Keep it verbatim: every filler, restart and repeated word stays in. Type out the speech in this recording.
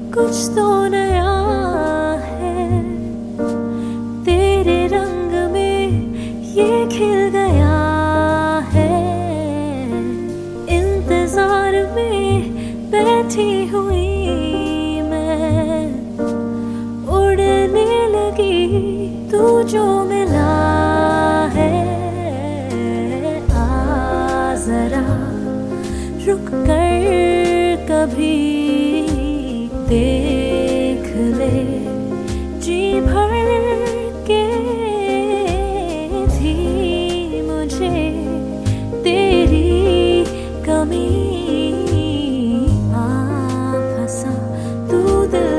कुछ तो नया है तेरे रंग में ये खिल गया है। इंतजार में बैठी हुई मैं, उड़ने लगी तू जो मिला है। आ जरा रुक कर कभी देख ले, जी भर के थी मुझे तेरी कमी। आ फंसा तू दिल